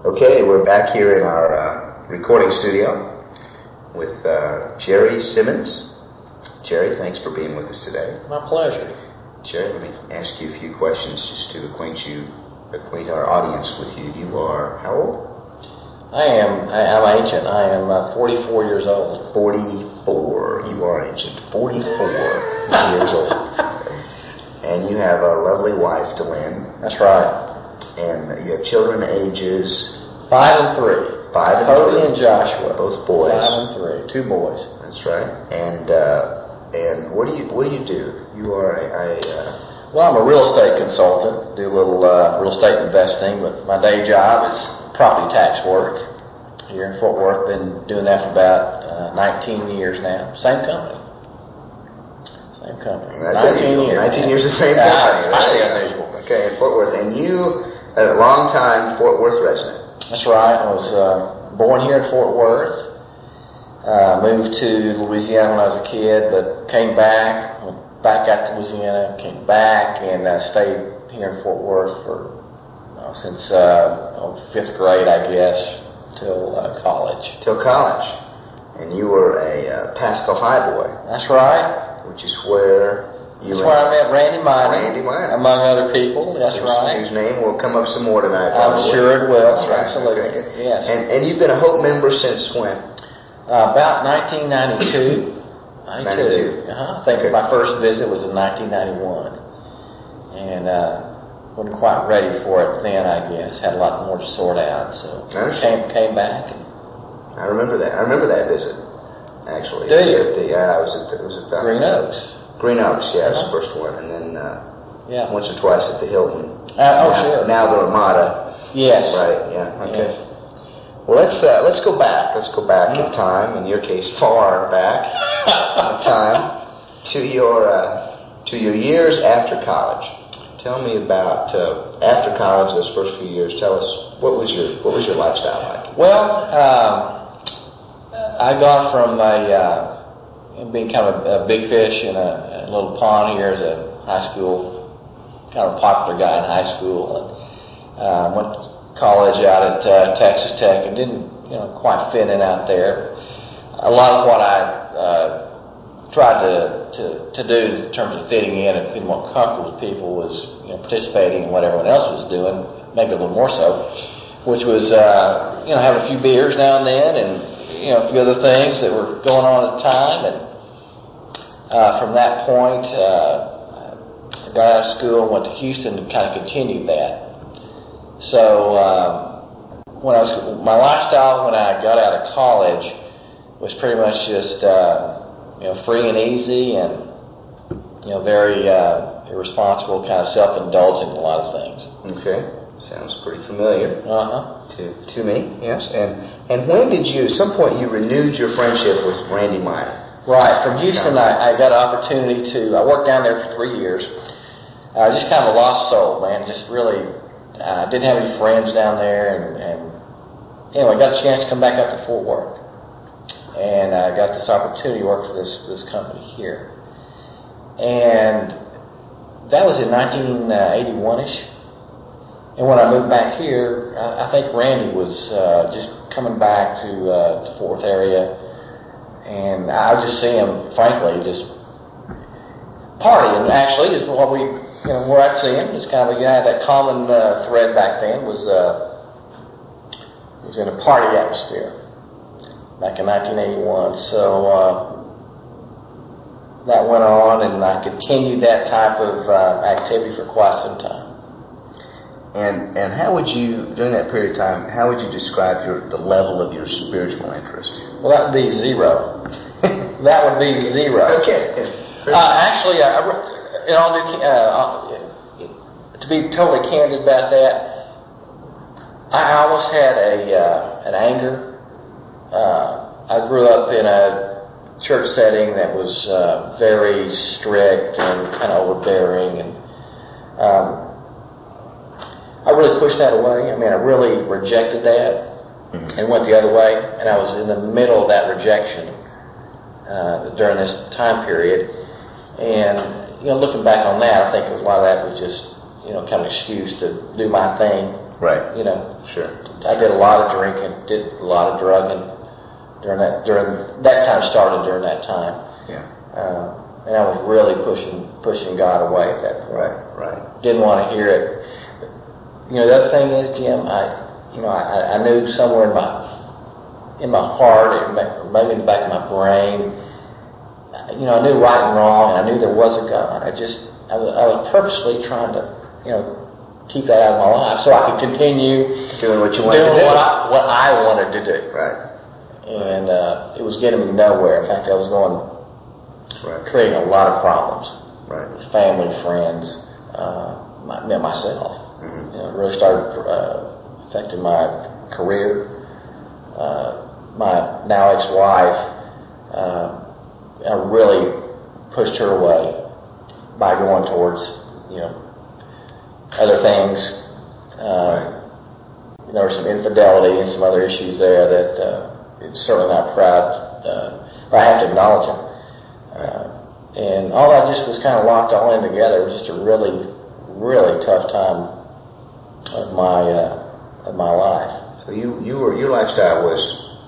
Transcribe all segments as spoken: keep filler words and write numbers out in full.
Okay, we're back here in our uh, recording studio with uh, Jerry Simmons. Jerry, thanks for being with us today. My pleasure. Jerry, let me ask you a few questions just to acquaint you, acquaint our audience with you. You are how old? I am. I, I'm ancient. I am uh, forty-four years old. forty-four. You are ancient. forty-four years old. And you have a lovely wife, Delynn. That's right. And you have children ages five and three. Five and Cody three. and Joshua. Both boys. Five and three. Two boys. That's right. And uh, and what do you what do you do? You are a. a uh, well, I'm a real estate consultant. Do a little uh, real estate investing, but my day job is property tax work here in Fort Worth. Been doing that for about uh, nineteen years now. Same company. Same company. That's nineteen unusual. years. nineteen years the same Yeah, company. it's highly unusual. Okay, in Fort Worth, and you a long time Fort Worth resident. That's right. I was uh, born here in Fort Worth. Uh, moved to Louisiana when I was a kid, but came back, went back out to Louisiana, came back, and uh, stayed here in Fort Worth for uh, since uh, oh, fifth grade, I guess, till uh, college. Till college, and you were a uh, Pasco High boy. That's right. Which is where. You That's where I met Randy Minor, Randy Minor, among other people. That's whose, right. Whose name will come up some more tonight. I'm probably. sure it will. That's right. Absolutely. Okay. Yes. And and you've been a Hope member since when? Uh, about nineteen ninety-two. ninety-two. Uh-huh. I think okay. my first visit was in nineteen ninety-one, and uh, wasn't quite ready for it then. I guess had a lot more to sort out, so came came back. And I remember that. I remember that visit. Actually. Do you? At the, yeah, I was at the, it was at the Green Oaks. Green Oaks, yeah, uh-huh. was the first one, and then uh, yeah. once or twice at the Hilton. Uh, oh, now, sure. Now the Ramada. Yes. Right. Yeah. Okay. Yes. Well, let's uh, let's go back. Let's go back mm-hmm. in time. In your case, far back in time to your uh, to your years after college. Tell me about uh, after college. Those first few years. Tell us what was your what was your lifestyle like? Well, um, I got from a. Uh, being kind of a, a big fish in a, a little pond here as a high school, kind of a popular guy in high school, and uh, went to college out at uh, Texas Tech and didn't, you know, quite fit in out there. A lot of what I uh, tried to, to to do in terms of fitting in and feeling more comfortable with people was, you know, participating in what everyone else was doing, maybe a little more so, which was, uh, you know, having a few beers now and then, and you know, a few other things that were going on at the time. And uh, from that point, uh, I got out of school and went to Houston to kind of continue that. So um, when I was, my lifestyle when I got out of college was pretty much just, uh, you know, free and easy, and you know, very uh, irresponsible, kind of self-indulgent in a lot of things. Okay. Sounds pretty familiar uh-huh. to to me, yes. And and when did you, at some point you renewed your friendship with Randy Minor? Right. From Houston, I, I got an opportunity to, I worked down there for three years. I was just kind of a lost soul, man. Just really, I uh, didn't have any friends down there. And, and anyway, got a chance to come back up to Fort Worth. And I uh, got this opportunity to work for this, this company here. And that was in nineteen eighty-one-ish. And when I moved back here, I, I think Randy was uh, just coming back to uh, the Fort Worth area, and I would just see him, frankly, just partying. Actually, is what we, you know, where I'd see him. It's kind of a guy. That common uh, thread back then was uh, was in a party atmosphere back in nineteen eighty-one. So uh, that went on, and I continued that type of uh, activity for quite some time. And and how would you, during that period of time, how would you describe your the level of your spiritual interest? Well, that would be zero. That would be zero. Okay. Uh, actually, I, in all due, uh, to be totally candid about that, I almost had a uh, an anger. Uh, I grew up in a church setting that was uh, very strict and kind of overbearing, and um, I really pushed that away. I mean, I really rejected that mm-hmm. and went the other way. And I was in the middle of that rejection uh, during this time period. And, you know, looking back on that, I think a lot of that was just, you know, kind of an excuse to do my thing. Right. You know. Sure. I did a lot of drinking, did a lot of drugging during that. During that kind of started during that time. Yeah. Uh, and I was really pushing pushing God away at that point. Right. Right. Didn't want to hear it. You know, the other thing is, Jim, I, you know, I, I knew somewhere in my in my heart, or maybe in the back of my brain, you know, I knew right and wrong, and I knew there was a God. I just, I was, I was purposely trying to, you know, keep that out of my life so I could continue doing what you wanted doing to do. What I, what I wanted to do. Right. And uh, it was getting me nowhere. In fact, I was going, right. creating a lot of problems. Right. With family, friends, uh, my, myself. Mm-hmm. You know, it really started uh, affecting my career. Uh, my now ex-wife, uh, I really pushed her away by going towards, you know, other things. Uh, there was some infidelity and some other issues there that uh, it's certainly not proud, uh, but I have to acknowledge them. Uh, and all that just was kind of locked all in together. It was just a really, really tough time of my uh, of my life. So you, you were your lifestyle was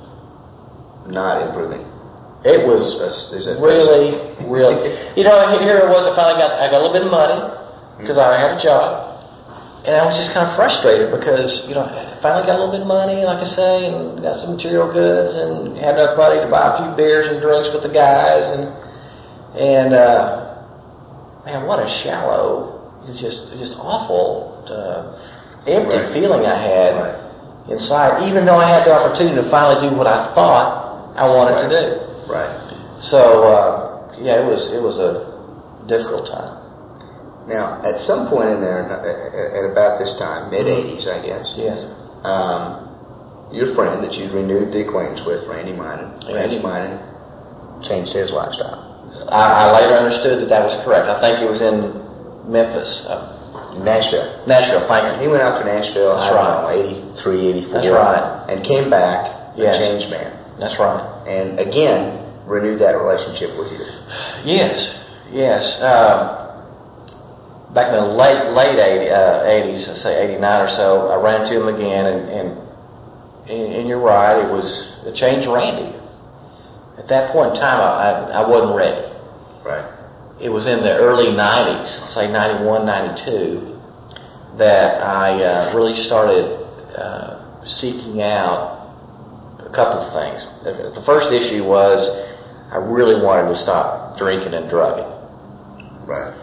not improving. It was is it really, really. You know, here it was. I finally got I got a little bit of money because I had a job, and I was just kind of frustrated because you know I finally got a little bit of money, like I say, and got some material goods, and had enough money to buy a few beers and drinks with the guys, and and uh, man, what a shallow, just just awful, uh, empty right. feeling I had. Right. Inside, even though I had the opportunity to finally do what I thought I wanted right. to do. Right. So, uh, yeah, it was it was a difficult time. Now, at some point in there, at about this time, mid eighties, I guess. Yes. Um, your friend that you renewed the acquaintance with, Randy Minen, yes. Randy Minen changed his lifestyle. I, I later understood that that was correct. I think it was in Memphis. Uh, Nashville. Nashville, thank and you. He went out to Nashville, That's I don't right. know, eighty-three, eighty-four. That's right. And came back yes. a changed man. That's right. And again, renewed that relationship with you. Yes, yes. Um, back in the late, late eighties, uh, say eighty-nine or so, I ran into him again, and, and, and you're right, it was a changed Randy. At that point in time, I, I wasn't ready. Right. It was in the early nineties, say ninety-one, ninety-two, that I uh, really started uh, seeking out a couple of things. The first issue was I really wanted to stop drinking and drugging. Right.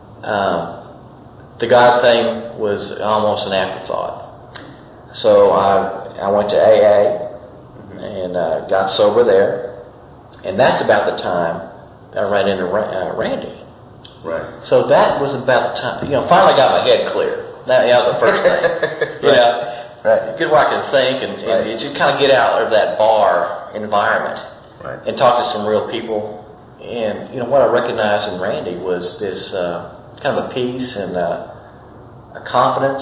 Um, the God thing was almost an afterthought. So I I went to A A mm-hmm. and uh, got sober there, and that's about the time I ran into uh, Randy. Right. So that was about the time, you know, finally got my head clear. That, that was the first thing. right. You know, right. Get where I can think and, right. and just kind of get out of that bar environment right. and talk to some real people. And, you know, what I recognized in Randy was this uh, kind of a peace and uh, a confidence,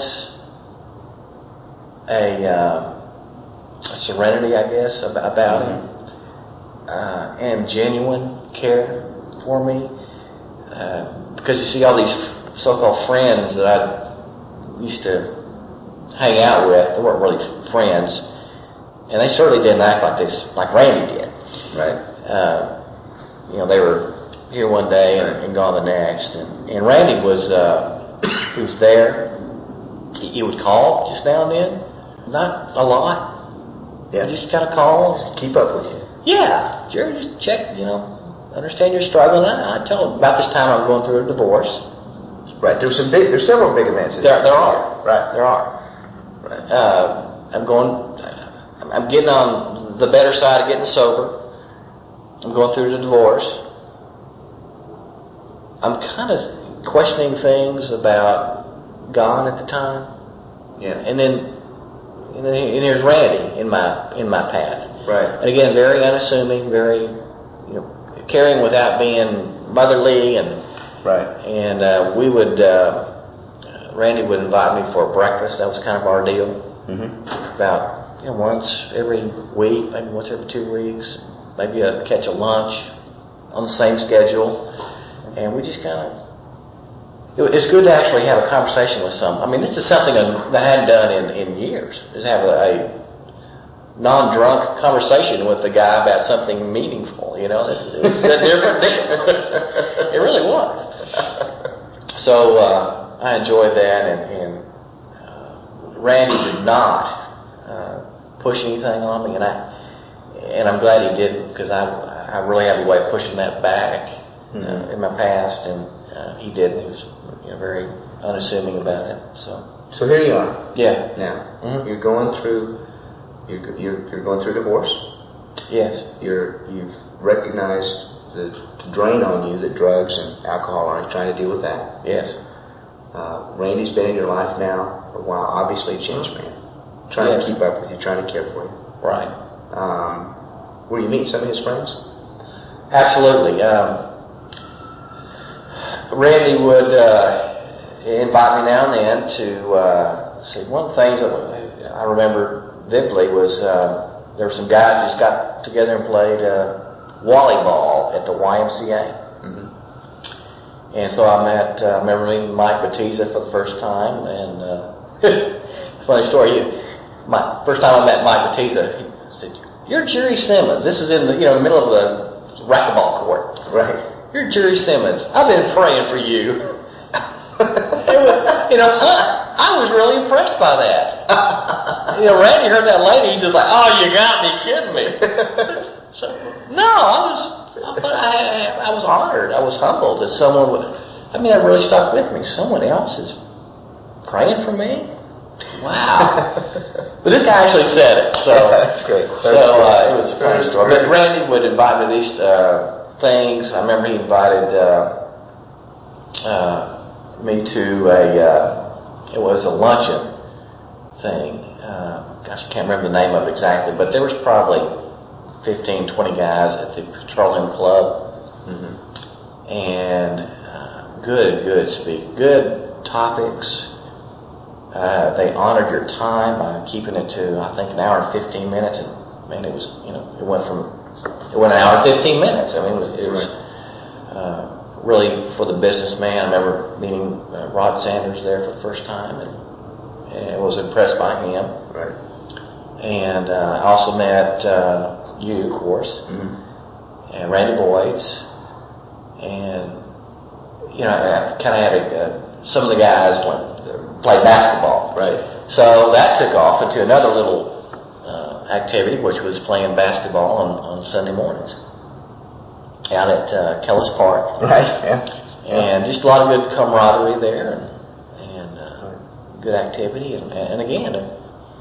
a, uh, a serenity, I guess, about, about mm-hmm. him. Uh, and genuine care for me, uh, because you see all these so-called friends that I used to hang out with, they weren't really friends, and they certainly didn't act like this, like Randy did. Right. Uh, you know, they were here one day and, and gone the next, and, and Randy was uh, he was there. He, he would call just now and then, not a lot. Yeah. He just kind of call, keep up with you. Yeah, Jerry, just check, you know, understand you're struggling. I, I tell him about this time I'm going through a divorce. Right. There's some big. There's several big events. There, there are. Right. There are. Right. Uh, I'm going. I'm getting on the better side of getting sober. I'm going through the divorce. I'm kind of questioning things about God at the time. Yeah. And then, and then, and here's Randy in my in my path. Right. And again, very unassuming, very, you know, caring without being motherly, and right. And uh, we would, uh, Randy would invite me for breakfast. That was kind of our deal. Mm-hmm. About, you know, once every week, maybe once every two weeks, maybe a catch a lunch on the same schedule, and we just kind of it's good to actually have a conversation with some. I mean, this is something that I hadn't done in, in years, is have a, a non-drunk conversation with the guy about something meaningful. You know, this is a different deal. It really was. So uh, I enjoyed that, and, and uh, Randy did not uh, push anything on me, and I and I'm glad he didn't, because I I really have a way of pushing that back mm-hmm. uh, in my past, and uh, he didn't. He was you know, very unassuming about it. So so here you are. Yeah. Now mm-hmm. you're going through. You're, you're, you're going through divorce. Yes. You're, you've recognized the, the drain on you that drugs and alcohol are, trying to deal with that. Yes. Uh, Randy's been in your life now for a while, obviously a changed man. Trying yes. to keep up with you, trying to care for you. Right. Um, where you meet some of his friends? Absolutely. Um, Randy would uh, invite me now and then to uh, see. One of the things that I remember vividly was uh, there were some guys who just got together and played uh, volleyball at the Y M C A. Mm-hmm. And so I met, uh, I remember meeting Mike Batista for the first time, and uh, funny story. My first time I met Mike Batista, he said, "You're Jerry Simmons." This is in the you know the middle of the racquetball court. Right. "You're Jerry Simmons. I've been praying for you." It was, you know, so I was really impressed by that. You know, Randy heard that lady. He's just like, "Oh, you got me kidding me." So, no, I was, but I, I was honored. I was humbled that someone would. I mean, that really stuck with me. Someone else is praying for me. Wow. But this guy actually said it. So that's great. That's so uh, it was a funny story. But Randy would invite me to these uh, things. I remember he invited uh, uh, me to a. Uh, it was a luncheon thing. Uh, gosh, I can't remember the name of it exactly, but there was probably fifteen, twenty guys at the Petroleum Club. Mm-hmm. And uh, good, good speak, good topics. Uh, they honored your time by keeping it to, I think, an hour and fifteen minutes. And man, it was, you know, it went from, it went an hour and fifteen minutes. I mean, it was, it was uh, really for the businessman. I remember meeting uh, Rod Sanders there for the first time, and, and I was impressed by him. Right. And uh, I also met uh, you, of course, mm-hmm. and Randy Boyds, and you know, I kind of had a, uh, some of the guys like, played basketball. Right. So that took off into another little uh, activity, which was playing basketball on, on Sunday mornings out at uh, Kellis Park. Right. Yeah. And just a lot of good camaraderie there, and, and uh, good activity, and, and again, uh,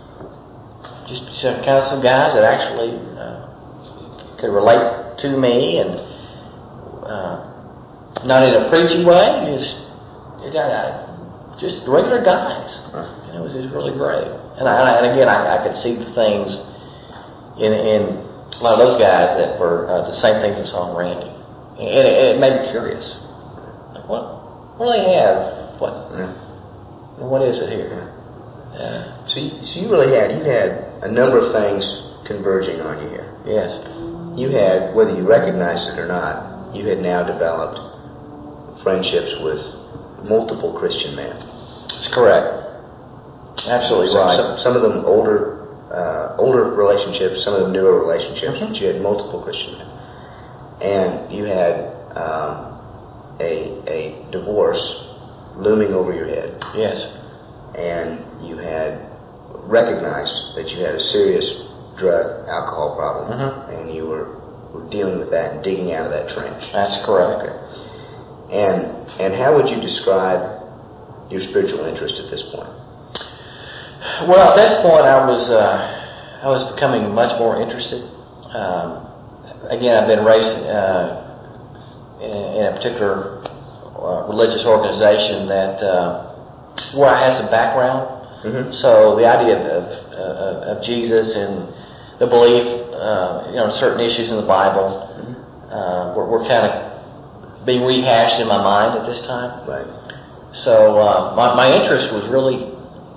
just kind of some guys that actually uh, could relate to me, and uh, not in a preachy way, just it, I, just regular guys. You know, it was just really great. And, I, and again, I, I could see the things in, in a lot of those guys that were uh, the same things I saw in Randy, and it, it made me curious. Like, what, what do they have? What, mm. what is it here? Uh, so, you, so you really had you had a number of things converging on you here. Yes. You had, whether you recognized it or not, you had now developed friendships with multiple Christian men. That's correct. Absolutely some, right. Some, some of them older, uh, older relationships, some of them newer relationships. Mm-hmm. But you had multiple Christian men, and you had um, a a divorce looming over your head. Yes. And you had recognized that you had a serious drug alcohol problem, mm-hmm. and you were, were dealing with that and digging out of that trench. That's correct. Okay. And and how would you describe your spiritual interest at this point? Well, at this point, I was uh, I was becoming much more interested. Um, again, I've been raised uh, in, in a particular uh, religious organization that uh, where I had some background. Mm-hmm. So the idea of, of, uh, of Jesus and the belief, uh, you know, in certain issues in the Bible, mm-hmm. uh, were, were kind of being rehashed in my mind at this time. Right. So uh, my, my interest was really,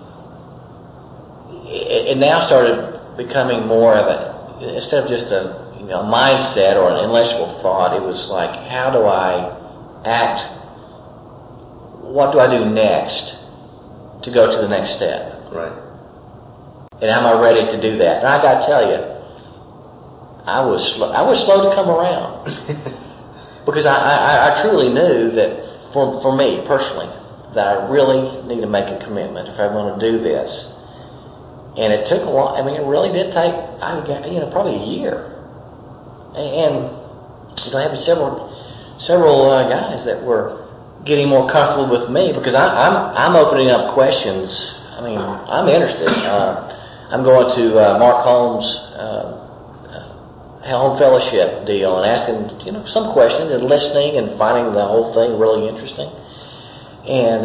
it, it now started becoming more of a, instead of just a, you know, a mindset or an intellectual thought, it was like, how do I act what do I do next to go to the next step? Right. And am I ready to do that? And I got to tell you, I was slow, I was slow to come around because I, I, I truly knew that for for me personally that I really need to make a commitment if I want to do this. And it took a long. I mean, it really did take I you know probably a year. And you know, I had several several uh, guys that were getting more comfortable with me because I, I'm I'm opening up questions. I mean, I'm interested. Uh, I'm going to uh, Mark Holmes' uh, Home Fellowship deal and asking you know some questions and listening and finding the whole thing really interesting. And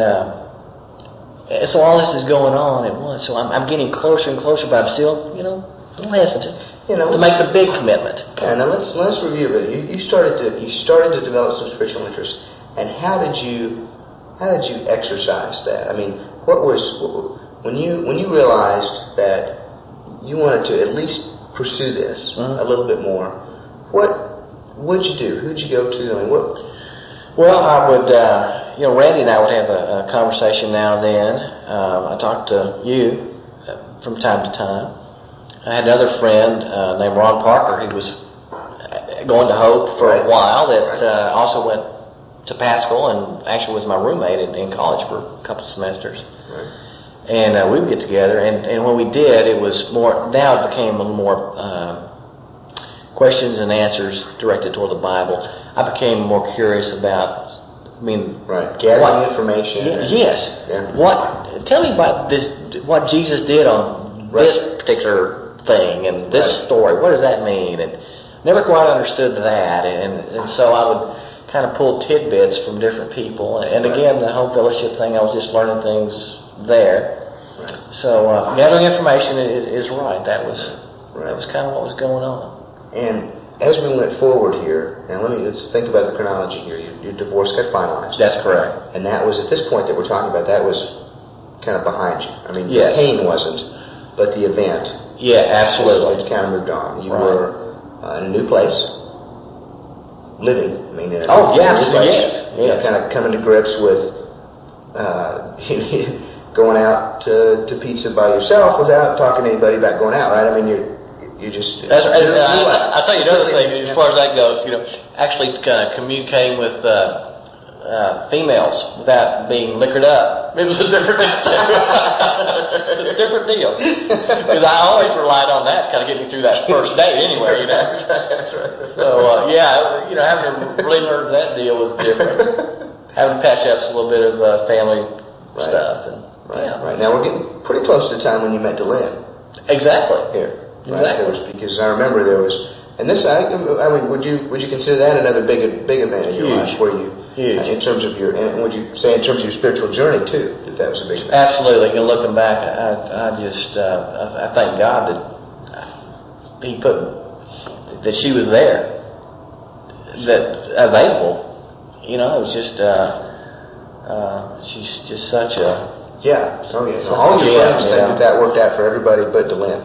uh, so all this is going on at once. So I'm, I'm getting closer and closer, but I'm still you know a little hesitant. You know, to make the big commitment. Yeah, now let's let's review it. You, you started to you started to develop some spiritual interest, and how did you how did you exercise that? I mean, what was when you when you realized that you wanted to at least pursue this mm-hmm. a little bit more? What what'd you do? Who'd you go to? I mean, what? Well, I would uh, you know Randy and I would have a, a conversation now and then. Um, I talked to you from time to time. I had another friend uh, named Ron Parker. He was going to Hope for right. a while. That uh, also went to Paschal and actually was my roommate in, in college for a couple semesters. Right. And uh, we would get together. And, and when we did, it was more. Now it became a little more uh, questions and answers directed toward the Bible. I became more curious about. I mean, right, gathering what, information. Y- yes. Yeah. What? Tell me about this. What Jesus did on right. this particular thing and this right. story, what does that mean? And never quite understood that, and and so I would kind of pull tidbits from different people. And, and right. again, the Home Fellowship thing, I was just learning things there. Right. So uh, gathering information is, is right. That was right. that was kind of what was going on. And as we went forward here, now let me let's think about the chronology here. Your, your divorce got finalized. That's correct. And that was at this point that we're talking about. That was kind of behind you. I mean, yes. the pain wasn't, but the event. Yeah, absolutely. It kind of moved on. You right. were uh, in a new place, living. I mean, in a oh new yeah, place. yes, yes. Kind of coming to grips with uh, going out to, to pizza by yourself without talking to anybody about going out, right? I mean, you're you're just. That's, you're, you're I, I, I'll tell you another thing as far as that goes. You know, actually, kind of communicating with. Uh, Uh, females without being liquored up. It was a different deal. It's a different deal. Because I always relied on that to kind of get me through that first date anyway, you know. That's right, that's right. That's so, uh, yeah, you know, having to really learn that deal was different. Having to patch up a little bit of uh, family right. stuff. And, right, yeah. right. Now, we're getting pretty close to the time when you met DeLynn. Exactly. Here. Exactly. Right? There was, because I remember there was, and this, I, I mean, would you would you consider that another big big event in your Huge. life where you, Huge. Uh, in terms of your, and would you say in terms of your spiritual journey too, that that was a big event? Absolutely. And looking back, I, I just, uh, I, I thank God that He put, that she was there, that available. You know, it was just, uh, uh, she's just such a, yeah. Oh yeah. So all your friends think that that worked out for everybody but DeLynn.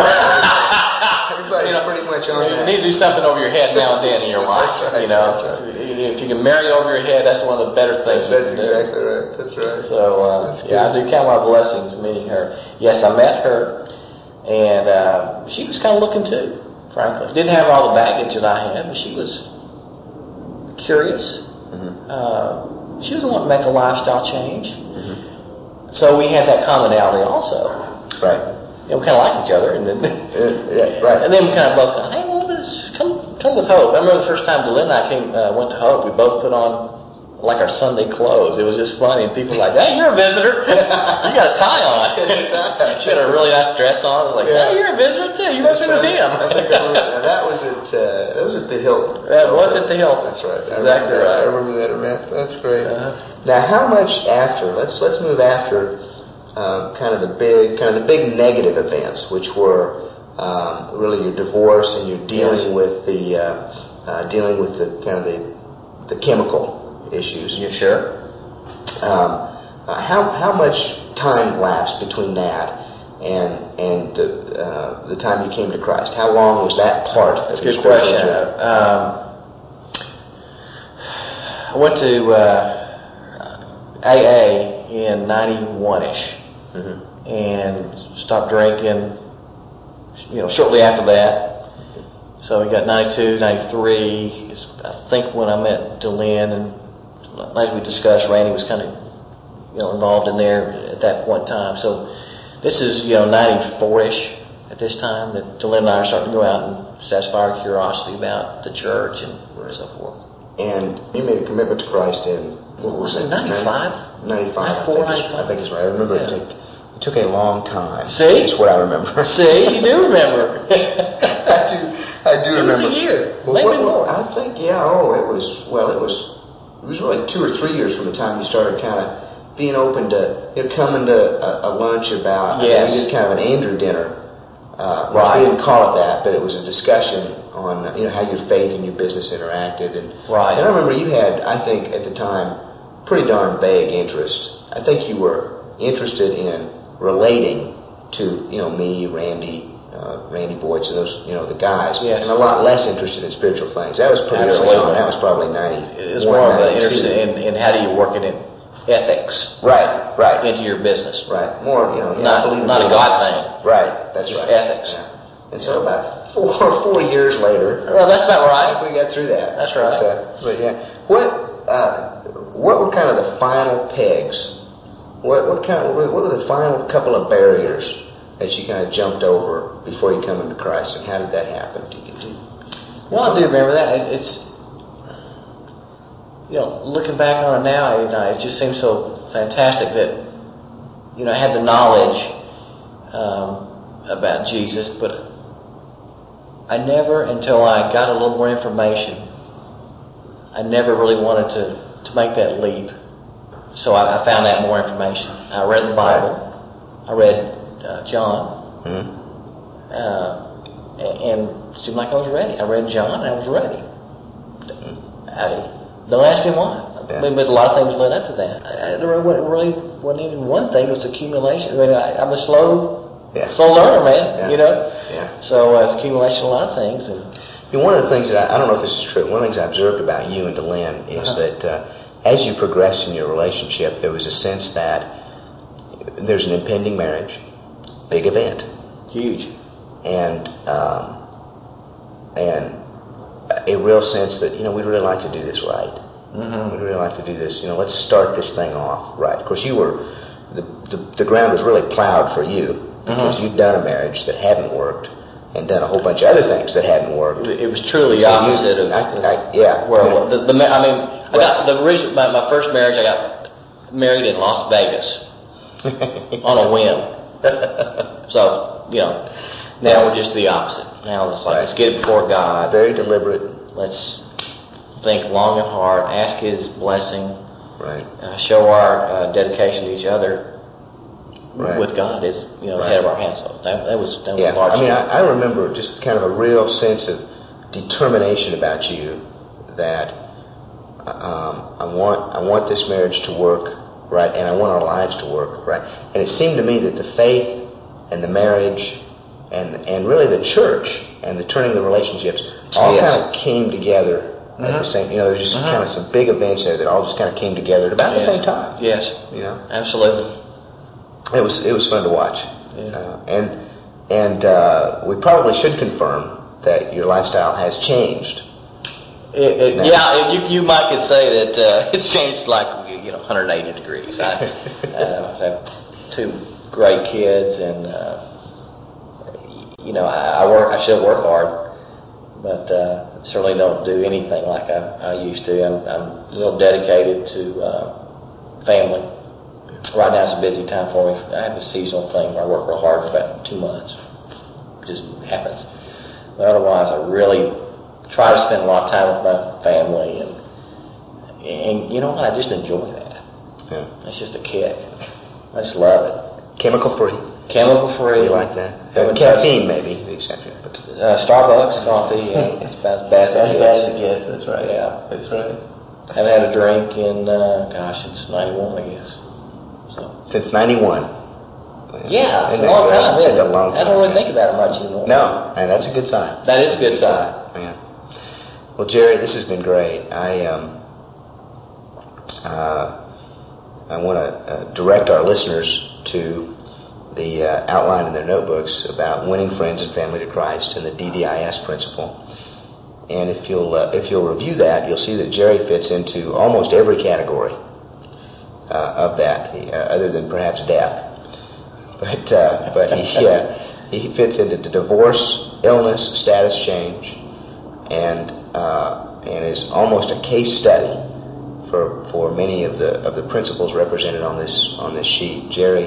Everybody's you know, pretty much on you that. You need to do something over your head now and then in your life. That's right. You know, that's right. If you can marry over your head, that's one of the better things. That's, that's you can exactly do. right. That's right. So uh, yeah, I do count my blessings meeting her. Yes, I met her, and uh, she was kind of looking too. Frankly, didn't have all the baggage that I had, but she was curious. Mm-hmm. Uh, she was wanting to make a lifestyle change. Mm-hmm. So we had that commonality also. Right. You know, we kind of liked each other, and then uh, yeah, right. And then we kind of both go, hey, well, let's come come with Hope. I remember the first time DeLynn and I came uh, went to Hope. We both put on like our Sunday clothes. It was just funny, and people were like, hey, you're a visitor. You got a tie on. She had a really nice dress on. I was like, yeah, hey, you're a visitor too. You must be with him. I think I remember, now that was at uh, that was at the Hilton. That was at the Hilton. That's right. That's exactly I right. I remember that event. That's great. Uh-huh. Now, how much after? Let's let's move after. Uh, kind of the big, kind of the big negative events, which were um, really your divorce and you're dealing yes. with the uh, uh, dealing with the kind of the the chemical issues. You sure? Um, uh, how how much time lapsed between that and and the, uh, the time you came to Christ? How long was that part? That's of a good your spiritual question. journey? Um, I went to. Uh, A A in ninety-one-ish, Mm-hmm. and stopped drinking, you know, shortly after that. So we got ninety-two, ninety-three is, I think, when I met DeLynn, and as we discussed, Randy was kind of, you know, involved in there at that point in time. So this is, you know, ninety-four-ish at this time that DeLynn and I are starting to go out and satisfy our curiosity about the church and so forth. And you made a commitment to Christ in, what was it? ninety-five? ninety-five, ninety-four, I think, it's, I think it's right. I remember yeah. it, took, it took a long time. See? That's what I remember. See, you do remember. I do, I do it remember. It was a year, well, maybe what, more. I think, yeah, oh, it was, well, it was, it was really two or three years from the time you started kind of being open to, you know, coming to a, a lunch about, yes. I mean, we did kind of an Andrew dinner. Uh, right. We didn't call it that, but it was a discussion on, you know, how your faith and your business interacted. And, right. and I remember you had, I think, at the time, pretty darn vague interest. I think you were interested in relating to, you know, me, Randy, uh, Randy Boyce, and those, you know, the guys, yes. and a lot less interested in spiritual things. That was pretty Absolutely. early on. That was probably ninety. It was more of an interest in, in how do you work in it, ethics. Right, right. Into your business. Right. More, you know, yeah, not, I believe not a God thing. Right. That's just right. ethics. Yeah. And so about four four years later, well, that's about right. We got through that. That's right. But, uh, but yeah, what uh, what were kind of the final pegs? What what kind of what were the final couple of barriers that you kind of jumped over before you come into Christ, and how did that happen? Do you, do you, well, I do remember that. It's, you know, looking back on it now, you know, it just seems so fantastic that, you know, I had the knowledge um, about Jesus, but I never, until I got a little more information, I never really wanted to, to make that leap. So I, I found out more information. I read the Bible. I read uh, John. Mm-hmm. Uh, and it seemed like I was ready. I read John and I was ready. I, don't ask me why. Yeah. I mean, but a lot of things led up to that. I, there really wasn't even one thing. It was accumulation. I mean, I, I'm a slow, yeah. slow learner, man. Yeah. You know. Yeah. So uh, it's accumulation of a lot of things. And you know, one of the things that I, I don't know if this is true. One of the things I observed about you and DeLynn is uh-huh. that uh, as you progressed in your relationship, there was a sense that there's an impending marriage, big event, huge, and um, and a real sense that, you know, we'd really like to do this right. Mm-hmm. We'd really like to do this. You know, let's start this thing off right. Of course, you were the the, the ground was really plowed for you because mm-hmm. you'd done a marriage that hadn't worked and done a whole bunch of other things that hadn't worked. It was truly the so opposite you, of I, I, yeah. Where yeah. the, the I mean, I right. got the original my, my first marriage. I got married in Las Vegas on a whim. So you know, now we're just the opposite. Now it's like, right. let's get it before God. Very deliberate. Let's think long and hard. Ask His blessing. Right. Uh, show our uh, dedication to each other. Right. With God is, you know, right. ahead of our hands. So that, that was that was yeah. a large. I mean, I, I remember just kind of a real sense of determination about you that um, I want I want this marriage to work right, and I want our lives to work right. And it seemed to me that the faith and the marriage and and really the church and the turning the relationships all yes. kind of came together mm-hmm. at the same. You know, there's just mm-hmm. kind of some big events there that all just kind of came together at about yes. the same time. Yes. You know, absolutely. It was it was fun to watch, yeah. uh, and and uh, we probably should confirm that your lifestyle has changed. It, it, yeah, it, you you might could say that uh, it's changed like you know one hundred eighty degrees. I, uh, I have two great kids, and uh, you know I, I work. I still work hard, but uh, certainly don't do anything like I, I used to. I'm, I'm real dedicated to uh, family. Right now it's a busy time for me. I have a seasonal thing where I work real hard for about two months. It just happens. But otherwise, I really try to spend a lot of time with my family, and and you know what? I just enjoy that. Yeah. It's just a kick. I just love it. Chemical free. Chemical free. You like that? Uh, caffeine, maybe the exception. But uh, Starbucks coffee. Yeah, it's about as bad as it gets. As it gets. That's right. Yeah, that's right. I haven't had a drink in uh, gosh, since ninety-one, I guess. So. Since ninety-one. Yeah, it's a long time. It's a long time. I don't really think about it much anymore. No, and that's a good sign. That is a good sign. Yeah. Well, Jerry, this has been great. I um, uh, I want to uh, direct our listeners to the uh, outline in their notebooks about winning friends and family to Christ and the D D I S principle. And if you'll uh, if you'll review that, you'll see that Jerry fits into almost every category uh, of that, he, uh, other than perhaps death. But uh, but he uh, he fits into the divorce, illness, status change, and uh, and is almost a case study for for many of the of the principles represented on this on this sheet. Jerry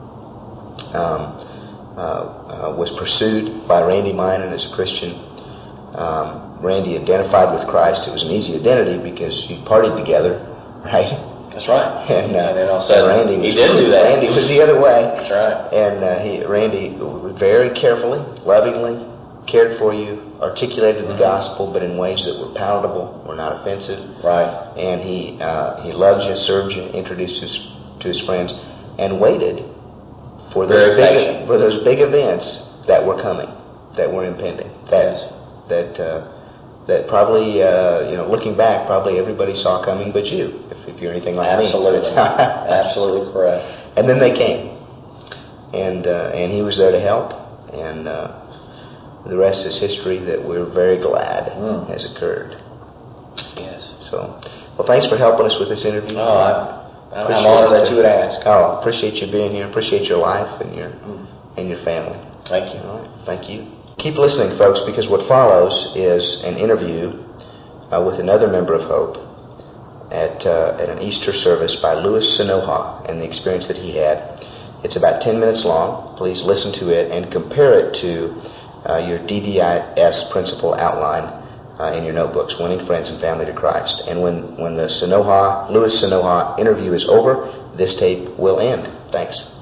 um, uh, uh, was pursued by Randy Minan as a Christian. Um, Randy identified with Christ. It was an easy identity because you partied together, right? That's right. And, uh, and then all of a sudden, Randy he was, didn't do that. Randy was the other way. That's right. And uh, he, Randy very carefully, lovingly cared for you, articulated the mm-hmm. gospel, but in ways that were palatable, were not offensive. Right. And he uh, he loved you, served you, introduced you to his friends, and waited for those big for those big events that were coming, that were impending. That yes. that. Uh, That probably, uh, you know, looking back, probably everybody saw coming but you, if, if you're anything like Absolutely. me. Absolutely correct. And then they came, and uh, and he was there to help, and uh, the rest is history. That we're very glad mm. has occurred. Yes. So, well, thanks for helping us with this interview. Oh, I'm, I'm honored that you would ask. Oh, appreciate you being here. Appreciate your life and your mm. and your family. Thank you. All right. Thank you. Keep listening, folks, because what follows is an interview uh, with another member of Hope at uh, at an Easter service by Louis Sanoha and the experience that he had. It's about ten minutes long. Please listen to it and compare it to uh, your D D I S principle outline uh, in your notebooks, Winning Friends and Family to Christ. And when, when the Sanoha, Louis Sanoha interview is over, this tape will end. Thanks.